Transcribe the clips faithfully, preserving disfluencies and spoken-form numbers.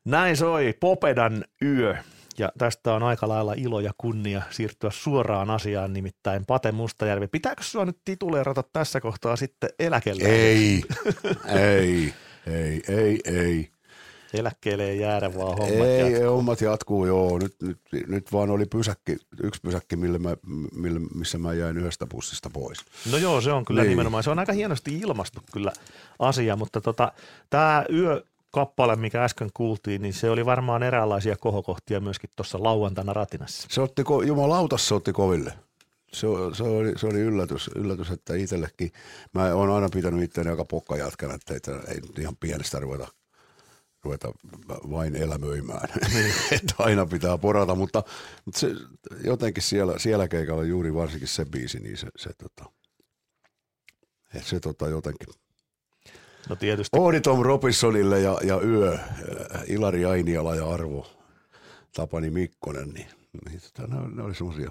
Näin soi Popedan yö, ja tästä on aika lailla ilo ja kunnia siirtyä suoraan asiaan, nimittäin Pate Mustajärvi. Pitääkö sinua nyt tituleerata tässä kohtaa sitten eläkeläiseksi? Ei, ei, ei, ei, ei. Eläkkeelle ei jäädä, vaan hommat ei, jatkuu. hommat jatkuu, joo. Nyt, nyt, nyt vaan oli pysäkki, yksi pysäkki, millä mä, millä, missä mä jäin yhdestä bussista pois. No joo, se on kyllä niin. nimenomaan. Se on aika hienosti ilmastu kyllä asia, mutta tota, tämä yökappale, mikä äsken kuultiin, niin se oli varmaan eräänlaisia kohokohtia myöskin tuossa lauantaina ratinassa. Se otti, jumalauta se otti koville. Se, se, oli, se oli yllätys, yllätys, että itsellekin. Mä oon aina pitänyt itseäni aika pokkajatkana, että ei, ei ihan pienestä ruveta. ruveta vain elämöimään, että aina pitää porata, mutta, mutta se, jotenkin siellä, siellä keikalla juuri varsinkin se biisi, niin se, se, tota, se tota, jotenkin. No tietysti. Oodi Tom Robinsonille ja, ja Yö, Ilari Ainiala ja Arvo Tapani Mikkonen, niin, niin tota, ne, ne oli semmoisia.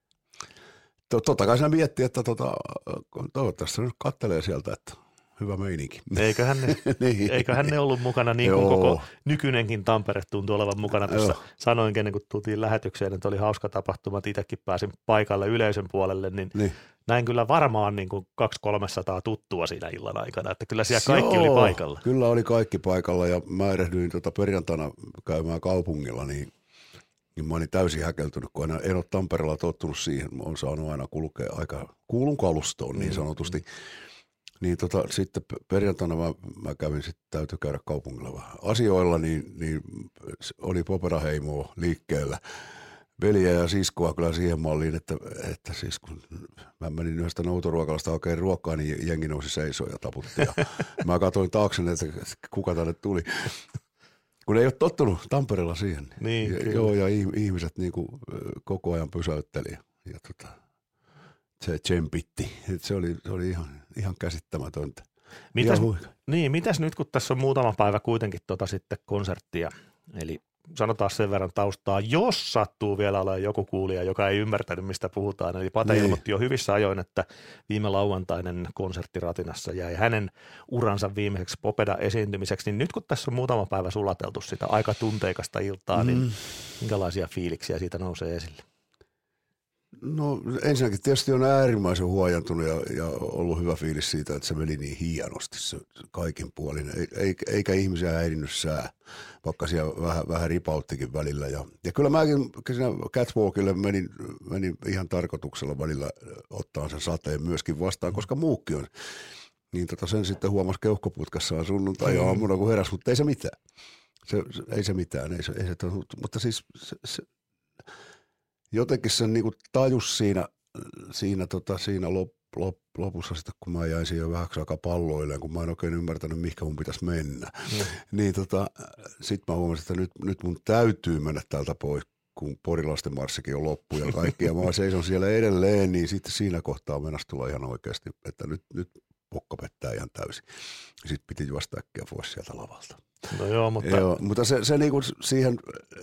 Totta kai siinä miettii, että tota, toivottavasti se nyt kattelee sieltä, että hyvä meininki. Eiköhän ne, niin. eiköhän ne ollut mukana niin kuin Joo. koko nykyinenkin Tampere tuntuu olevan mukana. Tuossa sanoinkin, ennen kuin tultiin lähetykseen, että oli hauska tapahtuma, että itsekin pääsin paikalle yleisön puolelle, niin, niin. näin kyllä varmaan niin kuin kaksi kolmesataa tuttua siinä illan aikana, että kyllä siellä kaikki Joo, oli paikalla. Kyllä oli kaikki paikalla ja mä erehdyin tuota perjantaina käymään kaupungilla, niin, niin mä olin täysin häkeltynyt, kun en, en ole Tampereella tottunut siihen. Mä oon saanut aina kulkea aika kuulun kalustoon niin sanotusti. Mm. Niin tota, sitten perjantaina mä, mä kävin sitten, täytyy käydä kaupungilla vähän asioilla, niin, niin oli Popera-heimoa liikkeellä. Veliä ja siskoa kyllä siihen malliin, että, että siis kun mä menin yhdestä noutoruokalasta oikein ruokaa, niin jengi nousi seisoon ja taputti. Ja mä katsoin taakseni, että kuka tänne tuli. Kun ei ole tottunut Tampereella siihen. Niin, ja, joo, ja ihmiset niin kuin koko ajan pysäytteli. Ja tota, se tsempitti. Se oli, se oli ihan, ihan käsittämätöntä. Mitäs, niin, mitäs nyt, kun tässä on muutama päivä kuitenkin tota sitten konserttia, eli sanotaan sen verran taustaa, jos sattuu vielä olemaan joku kuulija, joka ei ymmärtänyt, mistä puhutaan. Eli Pate niin. ilmoitti jo hyvissä ajoin, että viime lauantainen konsertti Ratinassa jäi hänen uransa viimeiseksi Popeda-esiintymiseksi. Niin nyt kun tässä on muutama päivä sulateltu sitä aika tunteikasta iltaa, mm. niin minkälaisia fiiliksiä siitä nousee esille? No ensinnäkin tietysti on äärimmäisen huojantunut ja, ja ollut hyvä fiilis siitä, että se meni niin hienosti se kaikin puolin. Ei, eikä ihmisiä häirinnyt sää, vaikka siellä vähän, vähän ripauttikin välillä. Ja, ja kyllä mäkin siinä catwalkille menin, menin ihan tarkoituksella välillä ottaa sen sateen myöskin vastaan, koska muukki on. Niin tota sen sitten huomasi keuhkoputkassaan sunnuntai-aamuna, kun heräsi, mutta ei se mitään. Se, se, ei se mitään, ei se, ei se, mutta siis se, se jotenkin sen niinku tajus siinä, siinä, tota, siinä lop, lop, lopussa sitten, kun mä jäin siihen vähäksi aikaa palloilleen, kun mä en oikein ymmärtänyt, mihinkä mun pitäisi mennä. Mm. Niin tota, sit mä huomasin, että nyt, nyt mun täytyy mennä täältä pois, kun Porilaisten marssikin on loppu ja kaikki. Ja mä seison siellä edelleen, niin sitten siinä kohtaa mennäisi tulla ihan oikeasti, että nyt, nyt pokka pettää ihan täysin. Sitten piti juosta äkkiä pois sieltä lavalta. No joo, mutta... Joo, mutta se, se niinku siihen,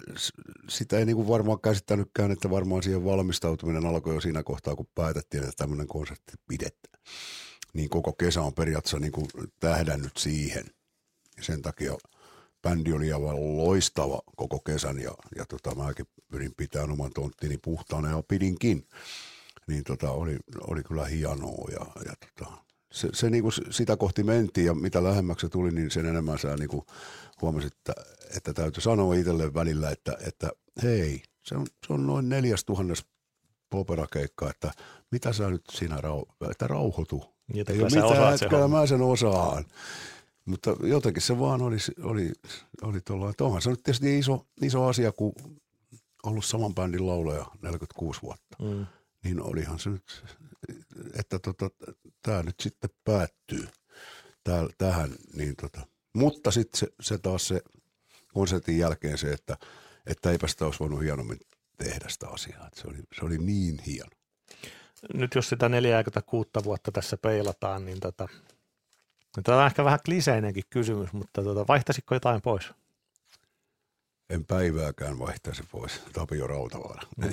sitä ei niinku varmaan käsittänytkään, että varmaan siihen valmistautuminen alkoi jo siinä kohtaa, kun päätettiin, että tämmöinen konsertti pidetään. Niin koko kesä on periaatteessa niinku tähdännyt siihen. Ja sen takia bändi oli aivan loistava koko kesän ja, ja tota, mäkin pyrin pitämään oman tonttini puhtaana ja pidinkin. Niin tota, oli, oli kyllä hienoa ja, ja tota... Se, se niinku sitä kohti mentiin ja mitä lähemmäksi se tuli, niin sen enemmän sä niinku huomasit, että, että täytyy sanoa itselle välillä, että, että hei, se on, se on noin neljäs tuhannes poperakeikka, että mitä sä nyt siinä, rau, että rauhoitu. Ei ole mitään, että kyllä mä sen osaan. Mutta jotenkin se vaan oli, oli, oli tuollainen, että onhan se nyt tietysti iso, iso asia, kun ollut saman bändin laulaja neljäkymmentäkuusi vuotta. Mm. Niin olihan se nyt, että tota, tämä nyt sitten päättyy tää, tähän. Niin tota. Mutta sitten se, se taas se konsertin jälkeen se, että, että eipä sitä olisi voinut hienommin tehdä sitä asiaa. Se oli, se oli niin hieno. Nyt jos sitä neljäkymmentäkuusi vuotta tässä peilataan, niin tota, tämä on ehkä vähän kliseinenkin kysymys, mutta tota, vaihtaisitko jotain pois? En päivääkään vaihtaisi pois. Tapio Rautavaara. Mm.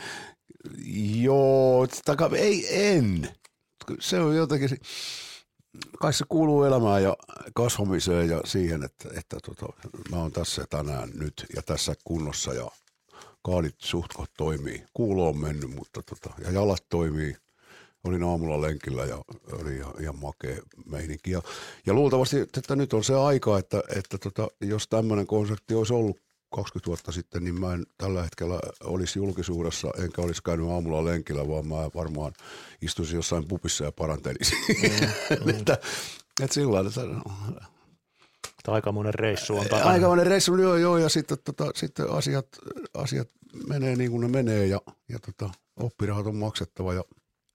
Joo, taka, ei en. Se on jotenkin, kai se kuuluu elämään ja kasvamiseen ja siihen, että, että tota, mä oon tässä tänään nyt ja tässä kunnossa ja kaalit suhtkot toimii. Kuulo on mennyt, mutta tota, ja jalat toimii. Olin aamulla lenkillä ja oli ihan, ihan makea meininki. Ja, ja luultavasti, että nyt on se aika, että, että tota, jos tämmöinen konsertti olisi ollut kaksikymmentä vuotta sitten, niin mä en tällä hetkellä olisi julkisuudessa, enkä olisi käynyt aamulla lenkillä, vaan mä varmaan istuisin jossain pupissa ja parantelisin. Mm, mm. että, että sillä lailla. Aikamoinen reissu on takana. Aikamoinen reissu, joo, joo, ja sitten, tota, sitten asiat, asiat menee niin kuin ne menee, ja, ja tota, oppirahat on maksettava, ja,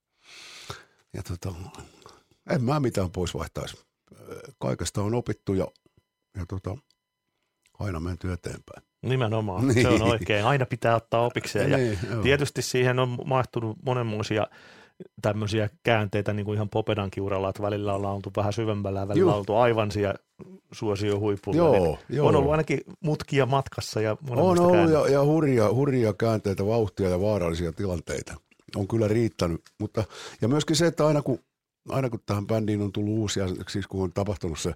ja tota, en mä mitään pois vaihtaisi. Kaikesta on opittu, ja, ja tota, aina menty eteenpäin. Nimenomaan, niin. Se on oikein. Aina pitää ottaa opikseen, ja niin, tietysti siihen on maahtunut monenmoisia tämmöisiä käänteitä niin kuin ihan Popedankin uralla, että välillä ollaan oltu vähän syvemmällä ja välillä on oltu aivan siellä suosion huipulla. Joo, joo. On ollut ainakin mutkia matkassa ja on ollut ja, ja hurjia, hurjia käänteitä, vauhtia ja vaarallisia tilanteita. On kyllä riittänyt, mutta ja myöskin se, että aina kun, aina kun tähän bändiin on tullut uusia, siis kun on tapahtunut se,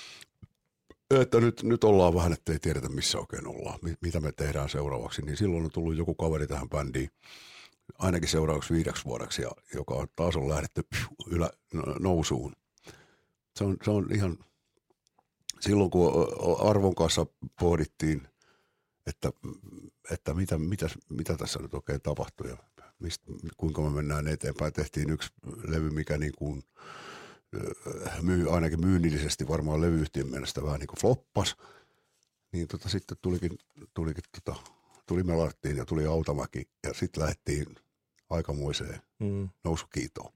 että nyt, nyt ollaan vähän, ettei tiedetä missä oikein ollaan, mitä me tehdään seuraavaksi, niin silloin on tullut joku kaveri tähän bändiin, ainakin seuraavaksi viideksi vuodeksi, ja joka on taas on lähdetty ylä, nousuun. Se on, se on ihan, silloin kun Arvon kanssa pohdittiin, että, että mitä, mitä, mitä tässä nyt oikein tapahtui ja mistä, kuinka me mennään eteenpäin. Tehtiin yksi levy, mikä niin kuin myy, ainakin myynnillisesti varmaan levyyhtiön mielestä vähän niin kuin floppas. Niin tota, sitten tulikin, tulikin tota, tuli Melarttiin ja tuli Autamäki ja sitten lähdettiin aikamoiseen mm. nousukiitoon.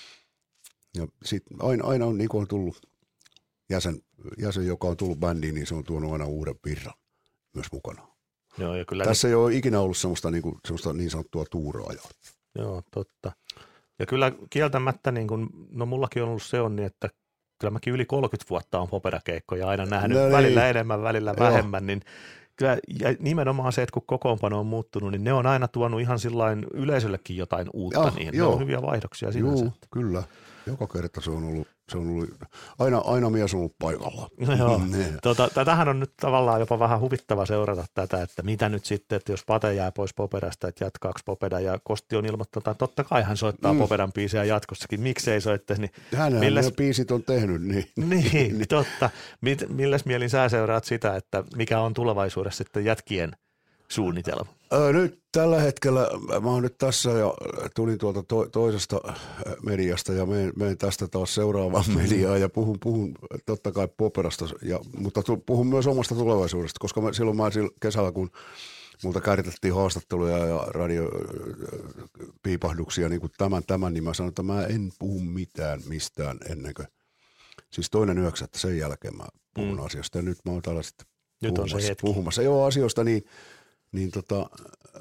Ja sitten aina, aina on, niin kuin on tullut jäsen, jäsen, joka on tullut bändiin, niin se on tuonut aina uuden virran myös mukana. Joo, ja kyllä tässä nyt ei ole ikinä ollut semmoista niin, kuin, semmoista niin sanottua tuuraajaa. Joo, totta. Ja kyllä kieltämättä, niin kuin, no mullakin on ollut se onni, että kyllä mäkin yli kolmekymmentä vuotta on poperakeikkoja aina nähnyt, no niin. välillä enemmän, välillä Joo. vähemmän, niin kyllä, ja nimenomaan se, että kun kokoonpano on muuttunut, niin ne on aina tuonut ihan sillain yleisöllekin jotain uutta, ja, niin joo. ne on hyviä vaihdoksia sinänsä. Joo, kyllä. Joka kerta se on ollut, se on ollut aina, aina mies on ollut paikalla. No joo. tota, tätähän on nyt tavallaan jopa vähän huvittava seurata tätä, että mitä nyt sitten, että jos Pate jää pois Poperasta, että jatkaako Popeda, ja Kosti on ilmoittanut, että totta kai hän soittaa mm. Popedan biisejä jatkossakin, miksei soittaisi. Niin hänhän milläs ne biisit on tehnyt. Niin, niin totta. Milläs mielin sä seuraat sitä, että mikä on tulevaisuudessa sitten jätkien suunnitelma? Nyt tällä hetkellä, mä oon nyt tässä ja tulin tuolta to, toisesta mediasta ja menen, menen tästä taas seuraavaan mediaan ja puhun, puhun totta kai Poperasta, ja, mutta tu, puhun myös omasta tulevaisuudesta, koska mä, silloin mä kesällä, kun multa kääritettiin haastatteluja ja radiopiipahduksia niin kuin tämän, tämän, niin mä sanoin, että mä en puhu mitään mistään ennen kuin, siis toinen yhdeksättä sen jälkeen mä puhun mm. asiasta ja nyt mä oon täällä sitten nyt puhumassa, on se hetki. puhumassa. Joo, asioista niin, niin tota,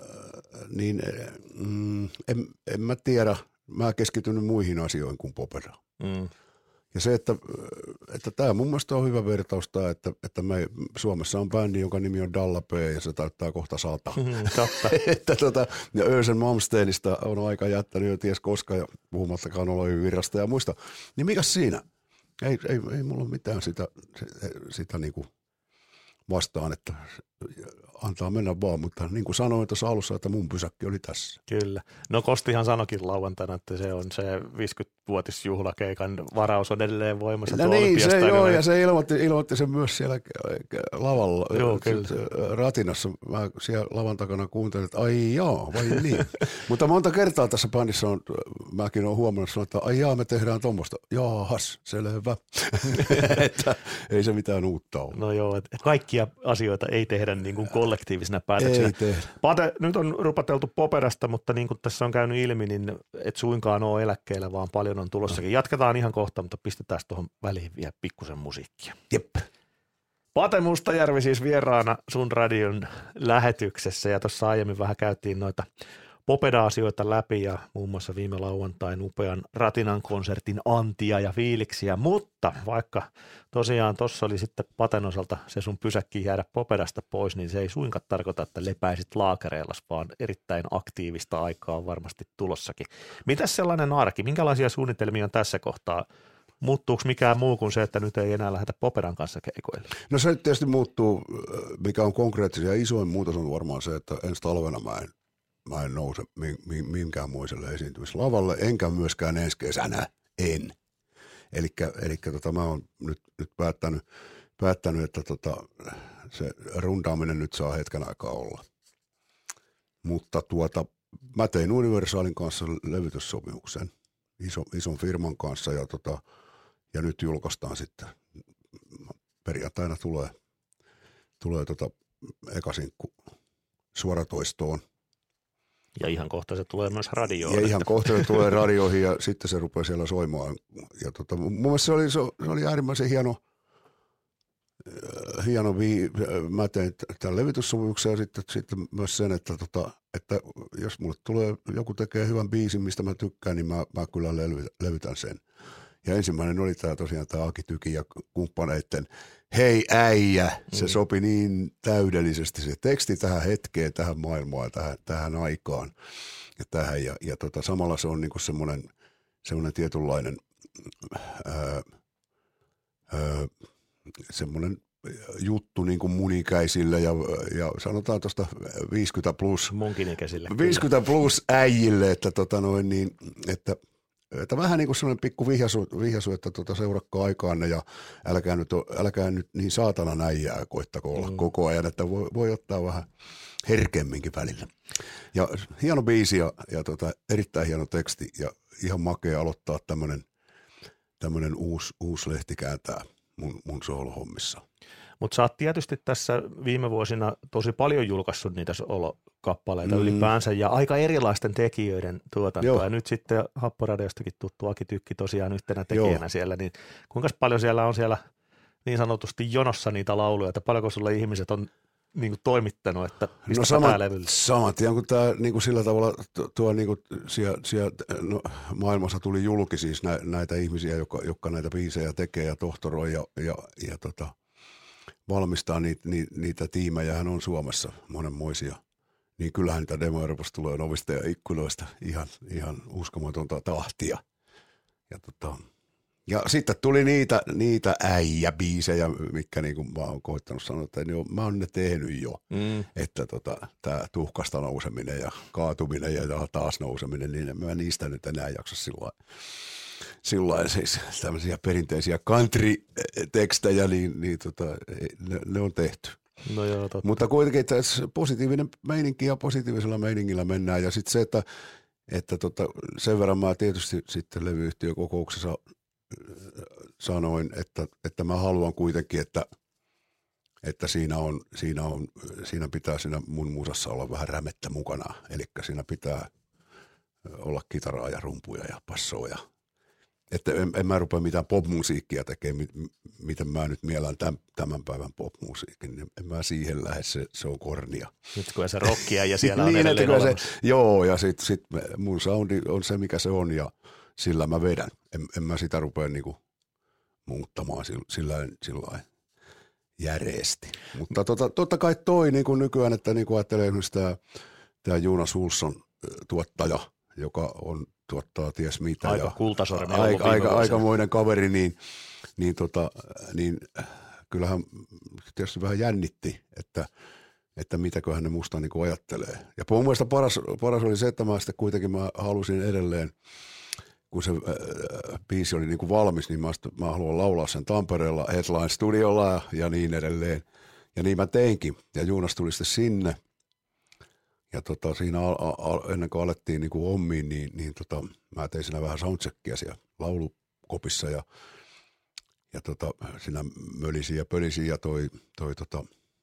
niin mm, en, en mä tiedä, mä keskityn muihin asioihin kuin Popera. Mm. Ja se, että, että tämä mun mielestä on hyvä vertaus tämä, että, että me, Suomessa on bändi, jonka nimi on Dalla P ja se täyttää kohta sata. Mm, totta. että tota, ja Ösen Malmsteenista on aika jättänyt jo ties koska ja puhumattakaan Olojen virrasta ja muista. Niin mikäs siinä? Ei, ei, ei mulla ole mitään sitä, sitä niinku vastaan, että antaa mennä vaan, mutta niin kuin sanoin tuossa alussa, että mun pysäkki oli tässä. Kyllä. No Kostihan sanoikin lauantaina, että se on se viisikymmenvuotisjuhlakeikan varaus on edelleen voimassa. No niin, se joo, ja se ilmoitti, ilmoitti sen myös siellä lavalla, joo, kyllä. Ratinassa. Mä siellä lavan takana kuuntelin, että ai jaa, vai niin. Mutta monta kertaa tässä bändissä on, mäkin olen huomannut, että ai jaa, me tehdään tuommoista. Jaahas, selvä. Että ei se mitään uutta ole. No joo, että kaikkia asioita ei tehdä niin kuin kollektiivisena päätöksenä. Pate, nyt on rupateltu Poperasta, mutta niin kuin tässä on käynyt ilmi, niin et suinkaan ole eläkkeellä, vaan paljon on tulossakin. Jatketaan ihan kohta, mutta pistetään tuohon väliin vielä pikkusen musiikkia. Jep. Pate Mustajärvi siis vieraana sun radion lähetyksessä, ja tuossa aiemmin vähän käytiin noita Popeda-asioita läpi ja muun muassa viime lauantain upean Ratinan konsertin antia ja fiiliksiä, mutta vaikka tosiaan tuossa oli sitten Paten osalta se sun pysäkki jäädä Popedasta pois, niin se ei suinkaan tarkoita, että lepäisit laakereillas, vaan erittäin aktiivista aikaa on varmasti tulossakin. Mitäs sellainen arki, minkälaisia suunnitelmia on tässä kohtaa muuttuuko mikään muu kuin se, että nyt ei enää lähdetä Poperan kanssa keikoille? No se tietysti muuttuu, mikä on konkreettisia. Isoin muutos on varmaan se, että ensi talvena mä en, mä en nouse minkäänmoiselle esiintymislavalle, enkä myöskään ensi kesänä, en. Elikkä, elikkä tota, mä oon nyt, nyt päättänyt, päättänyt, että tota, se rundaaminen nyt saa hetken aikaa olla. Mutta tuota, mä tein Universalin kanssa levytyssopimuksen iso, ison firman kanssa ja, tota, ja nyt julkaistaan sitten. Perjantaina tulee, tulee tota eka sinkku suoratoistoon. Ja ihan kohta se tulee myös radioon. Ja ihan kohta se tulee radioihin ja sitten se rupeaa siellä soimaan. Ja tota, mun mielestä se oli, se oli äärimmäisen hieno, hieno vii. Mä tein tämän levityssopimuksen ja sitten, sitten myös sen, että, tota, että jos mulle tulee, joku tekee hyvän biisin, mistä mä tykkään, niin mä, mä kyllä levytän sen. Ja ensimmäinen oli tämä tosiaan tämä Aki Tyki ja kumppaneiden Hei äijä, se mm. sopi niin täydellisesti se teksti tähän hetkeen, tähän maailmaan, tähän, tähän aikaan ja tähän. Ja, ja tota, samalla se on niinku semmoinen, semmoinen tietynlainen ää, ää, semmoinen juttu niin kuin mun ikäisille ja, ja sanotaan tuosta viisikymmentä plus. Munkin ikäisille. viisikymmentä plus äijille, että, tota noin, niin, että Että vähän niin kuin sellainen pikku vihjaisu, vihjaisu että tuota seurakkaa aikaanne ja älkää nyt, älkää nyt niin saatana näijää koittako olla mm. koko ajan, että voi, voi ottaa vähän herkemminkin välillä. Ja hieno biisi ja, ja tota, erittäin hieno teksti ja ihan makea aloittaa tämmöinen tämmöinen uusi, uusi lehti kääntää mun, mun soolohommissa. Mutta sä oot tietysti tässä viime vuosina tosi paljon julkaissut niitä soolokappaleita mm. ylipäänsä ja aika erilaisten tekijöiden tuotantoa. Joo. Ja nyt sitten Happoradiostakin tuttu Aki Tykki tosiaan yhtenä tekijänä Joo. siellä. Niin kuinka paljon siellä on siellä niin sanotusti jonossa niitä lauluja, että paljonko sulle ihmiset on niin kuin toimittanut, että no samat, samat tien kun tämä niin kuin sillä tavalla tuo niin kuin siellä, siellä, no, maailmassa tuli julki siis nä, näitä ihmisiä, jotka, jotka näitä biisejä tekee ja tohtoroi ja, ja, ja tota, valmistaa niitä, niitä, niitä tiimejähän on Suomessa monenmoisia. Niin kyllähän niitä demo-Euroopasta tulee ovista ja ikkunoista ihan, ihan uskomatonta tahtia. Ja, tota, ja sitten tuli niitä, niitä äijäbiisejä, mitkä niin kuin mä oon koittanut sanoa, että niin mä oon ne tehnyt jo. Mm. Että tota, tämä tuhkasta nouseminen ja kaatuminen ja taas nouseminen, niin mä niistä nyt enää jaksa sillä Sillain siis tämmöisiä perinteisiä country-tekstejä, niin, niin tota, ne, ne on tehty. No joo, totta. Mutta kuitenkin tässä positiivinen meininki ja positiivisella meiningillä mennään. Ja sitten se, että, että tota, sen verran mä tietysti sitten levyyhtiökokouksessa sanoin, että, että mä haluan kuitenkin, että, että siinä, on, siinä, on, siinä pitää siinä mun musassa olla vähän rämettä mukana. Eli siinä pitää olla kitaraa ja rumpuja ja passoa ja että en, en mä rupea mitään popmusiikkia tekemään, miten mä nyt mielän tämän, tämän päivän popmusiikin, niin en mä siihen lähde, se, se on kornia. Nyt kun se rockia ja siellä on niin, edelleen olemassa. Se, joo, ja sitten sit mun soundi on se, mikä se on, ja sillä mä vedän. En, en mä sitä rupea niinku muuttamaan sillä, sillä järeesti. Mutta tota, totta kai toi niin kuin nykyään, että niin kuin ajattelee esimerkiksi tämä, tämä Jonas Olsson tuottaja, joka on tuottaa ties mitä. Aika kultasormen. Aika, aika, aikamoinen kaveri, niin, niin, tota, niin kyllähän tietysti vähän jännitti, että, että mitäköhän ne musta niin kuin ajattelee. Ja mun mielestä paras, paras oli se, että mä sitten kuitenkin mä halusin edelleen, kun se äh, biisi oli niin kuin valmis, niin mä, sitten, mä haluan laulaa sen Tampereella Headline Studiolla ja, ja niin edelleen. Ja niin mä teinkin. Ja Jonas tuli sitten sinne. Ja tota, siinä a, a, ennen kuin alettiin niin kuin hommiin, niin, niin tota, mä tein siinä vähän soundcheckia siellä laulukopissa ja, ja tota, siinä mölisi ja pölisi ja toi, toi tota,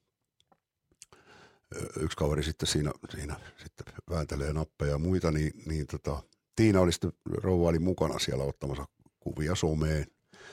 yksi kaveri sitten siinä, siinä sitten vääntelee nappeja ja muita, niin, niin tota, Tiina oli sitten, rouva oli mukana siellä ottamassa kuvia someen.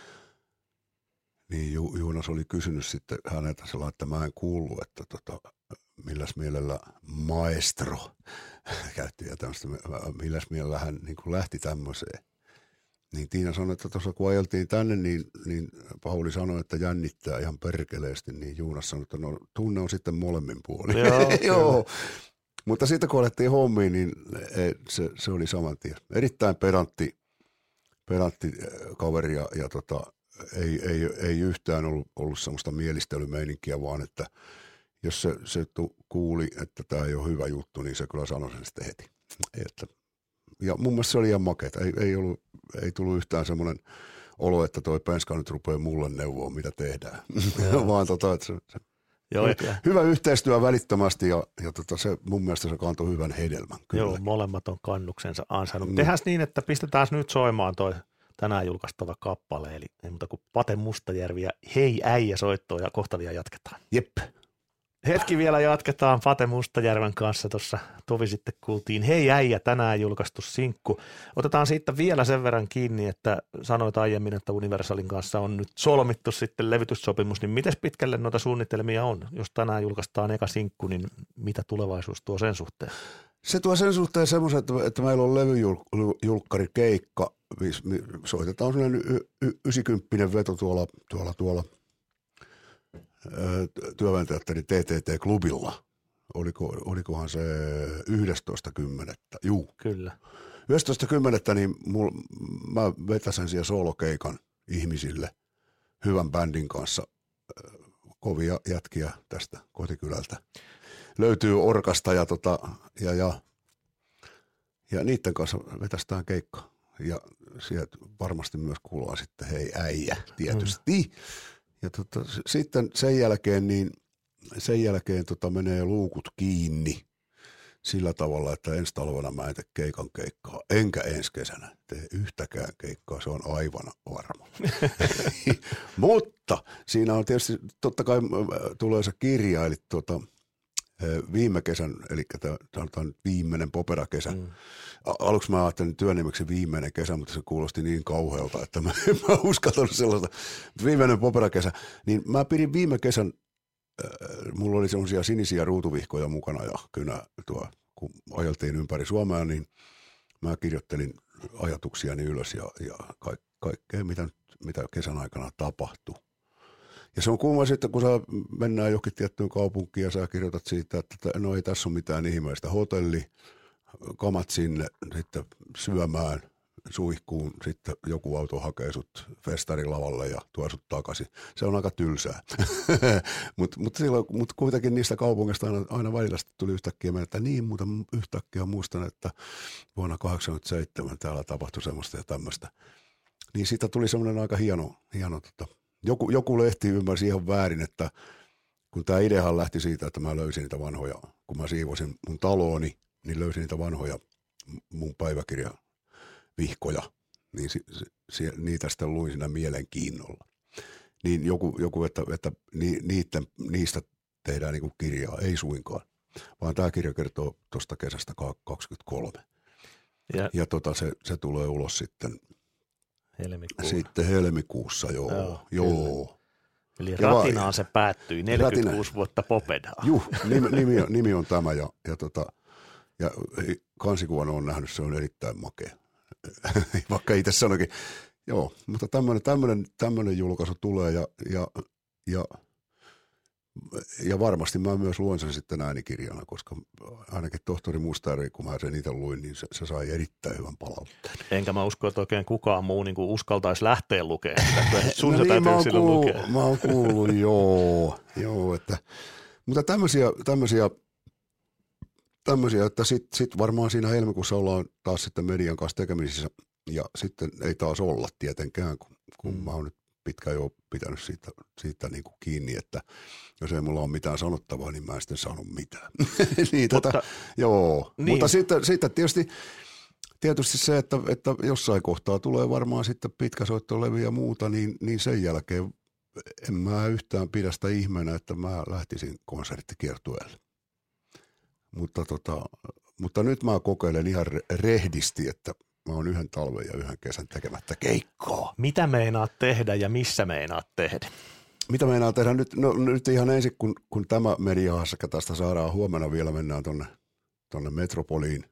Niin Ju, Juunas oli kysynyt sitten häneltä sellainen, että mä en kuullut, että tota, milläs mielellä maestro käytti ja tämmöistä, milläs mielellä hän niin kuin lähti tämmöiseen. Niin Tiina sanoi, että tuossa kun ajeltiin tänne, niin, niin Pauli sanoi, että jännittää ihan perkeleesti, niin Juunas sanoi, että no tunne on sitten molemmin puolin. Joo, Joo. Mutta sitten kun alettiin hommiin, niin se, se oli saman tien. Erittäin pedantti, pedantti kaveri ja, ja tota, ei, ei, ei yhtään ollut, ollut semmoista mielistelymeininkiä, vaan että jos se, se tu, kuuli, että tämä ei ole hyvä juttu, niin se kyllä sanoi sen sitten heti. Että, ja mun mielestä se oli ihan makeata. Ei, ei, ollut, ei tullut yhtään semmoinen olo, että toi penska nyt rupeaa mulle neuvoa, mitä tehdään. vaan tota, että se, se Joo, hyvä yhteistyö välittömästi ja, ja tota se, mun mielestä se kantoi hyvän hedelmän. Kyllä. Joo, molemmat on kannuksensa ansainnut. No. Tehdään niin, että pistetään nyt soimaan toi tänään julkaistava kappale, eli ei muuta kuin Pate Mustajärvi ja Hei äijä soittoa ja kohta vielä jatketaan. Jep. Hetki vielä jatketaan Pate Mustajärven kanssa. Tuossa tovi sitten kuultiin Hei äijä, tänään julkaistu sinkku. Otetaan siitä vielä sen verran kiinni, että sanoit aiemmin, että Universalin kanssa on nyt solmittu sitten levytyssopimus, niin miten pitkälle noita suunnitelmia on? Jos tänään julkaistaan eka sinkku, niin mitä tulevaisuus tuo sen suhteen? Se tuo sen suhteen semmoisen, että, että meillä on levyjulkkari keikka. Soitetaan sellainen yhdeksänkymmentä veto tuolla, tuolla, tuolla työväenteatterin T T T-klubilla. Oliko, olikohan se yhdestoista kymmenettä Juu. Kyllä. yhdestoista kymmenettä niin mul, mä vetäsen siellä soolokeikan ihmisille hyvän bändin kanssa. Kovia jätkiä tästä kotikylältä. Löytyy Orkasta ja, tota, ja, ja, ja niiden kanssa vetästään keikka. Ja sieltä varmasti myös kuullaan sitten hei äijä tietysti. Mm. Ja tota, sitten sen jälkeen, niin sen jälkeen tota menee luukut kiinni sillä tavalla, että ensi talvena mä en tee keikan keikkaa, enkä ensi kesänä tee yhtäkään keikkaa, se on aivan varma. Mutta siinä on tietysti, totta kai tulee se kirja, eli tuota, viime kesän, eli sanotaan nyt viimeinen Popera-kesä. Mm. Aluksi mä ajattelin työnimeksi viimeinen kesä, mutta se kuulosti niin kauhealta, että mä en mä uskaltanut sellaista. Viimeinen Popera-kesä, niin mä pidin viime kesän, äh, mulla oli sellaisia sinisiä ruutuvihkoja mukana ja kynä tuo, kun ajeltiin ympäri Suomea, niin mä kirjoittelin ajatuksiani ylös ja, ja ka- kaikkea, mitä, mitä kesän aikana tapahtui. Ja se on kuuma sitten, kun sä mennään johonkin tiettyyn kaupunkiin ja sä kirjoitat siitä, että no ei tässä ole mitään ihmeistä. Hotelli, kamat sinne, sitten syömään, suihkuun, sitten joku auto hakee sut festarilavalle ja tuo sut takaisin. Se on aika tylsää. Mutta mut mut kuitenkin niistä kaupungeista aina, aina välillä tuli yhtäkkiä meille, että niin, mutta yhtäkkiä muistan, että vuonna kahdeksankymmentäseitsemän täällä tapahtui semmoista ja tämmöistä. Niin siitä tuli semmoinen aika hieno, hieno tota, Joku, joku lehti ymmärsi ihan väärin, että kun tämä ideahan lähti siitä, että mä löysin niitä vanhoja, kun mä siivosin mun talooni, niin löysin niitä vanhoja mun päiväkirjavihkoja, niin si, si, niitä sitten luin siinä mielenkiinnolla. Niin joku, joku että, että ni, niiden, niistä tehdään niinku kirjaa, ei suinkaan, vaan tämä kirja kertoo tuosta kesästä kaksikymmentäkolme. Ja, ja tota, se, se tulee ulos sitten. Helmikuussa. Sitten helmikuussa, joo. joo, joo. Eli ratinaan va- se päättyi, neljäkymmentäkuusi ratina. Vuotta Popedaa. Juh, nimi, nimi, on, nimi on tämä ja, ja, tota, ja kansikuvan on nähnyt, se on erittäin makea. Vaikka itse sanoikin, joo, mutta tämmöinen, tämmöinen, tämmöinen julkaisu tulee ja, ja, ja, ja varmasti mä myös luen sen sitten äänikirjana, koska ainakin tohtori Mustajärvi, kun mä sen itse luin, niin se, se sai erittäin hyvän palautteen. Enkä mä usko, että oikein kukaan muu niin kuin uskaltaisi lähteä lukemaan sitä. Sun no se niin, täytyy silloin kuullut, lukea. Mä oon kuullut, joo. joo että, mutta tämmöisiä, tämmöisiä, tämmöisiä että sitten sit varmaan siinä helmikuussa ollaan taas sitten median kanssa tekemisissä ja sitten ei taas olla tietenkään, kun, kun mm. mä oon nyt pitkään jo pitänyt siitä, siitä niin kuin kiinni, että jos ei mulla ole mitään sanottavaa, niin mä en sitten saanut mitään. niin, Mutta, tätä, joo. niin. Mutta sitten, sitten tietysti, tietysti se, että, että jossain kohtaa tulee varmaan sitten pitkäsoittolevy ja muuta, niin, niin sen jälkeen en mä yhtään pidä sitä ihmeenä, että mä lähtisin konserttikiertueelle. Mutta, tota, mutta nyt mä kokeilen ihan rehdisti, että mä oon yhden talven ja yhden kesän tekemättä keikkaa. Mitä meinaat tehdä ja missä meinaat tehdä? Mitä meinaat tehdä? Nyt, no, nyt ihan ensin, kun, kun tämä mediahasaka tästä saadaan, huomenna vielä mennään tonne, tonne Metropoliin.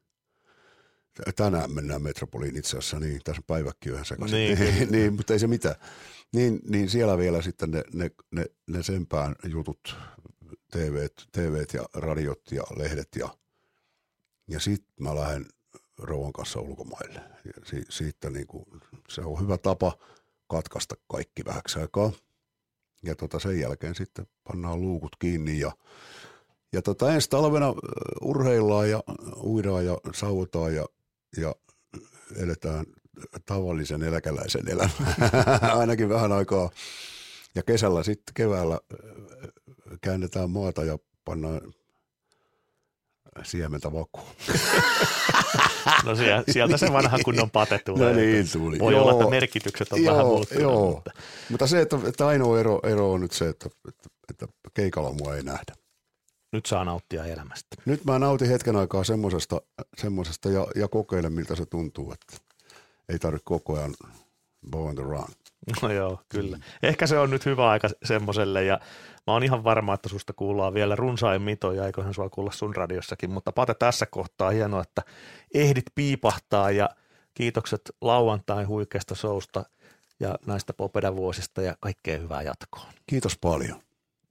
Tänään mennään Metropoliin itse asiassa, niin tässä päiväkin on ihan sekaisin. Niin, niin, mutta ei se mitään. Niin, niin siellä vielä sitten ne, ne, ne, ne senpään jutut, T V:t, T V:t ja radiot ja lehdet ja, ja sitten mä lähden rouvan kanssa ulkomaille. Ja si, siitä niin kuin, se on hyvä tapa katkaista kaikki vähäksi aikaa. Ja tota, sen jälkeen sitten pannaan luukut kiinni ja, ja tota, ensi talvena urheillaan ja uidaan ja sauvotaan ja, ja eletään tavallisen eläkeläisen elämän ainakin vähän aikaa. Ja kesällä sitten keväällä käännetään maata ja pannaan siementä vakuun. No sieltä se vanha kunnon pate tulee. No niin tuli. Voi joo, olla, että merkitykset on joo, vähän muuttunut. Joo, mutta, mutta se, että, että ainoa ero, ero on nyt se, että, että, että keikalla mua ei nähdä. Nyt saa nauttia elämästä. Nyt mä nautin hetken aikaa semmosesta, semmosesta ja, ja kokeilen, miltä se tuntuu, että ei tarvitse koko ajan born to run. No joo, kyllä. Ehkä se on nyt hyvä aika semmoselle ja mä oon ihan varma, että susta kuullaan vielä runsain mitoja, eiköhän sua kuulla sun radiossakin, mutta Pate tässä kohtaa hienoa, että ehdit piipahtaa ja kiitokset lauantain huikeasta showsta ja näistä Popeda vuosista ja kaikkea hyvää jatkoa. Kiitos paljon.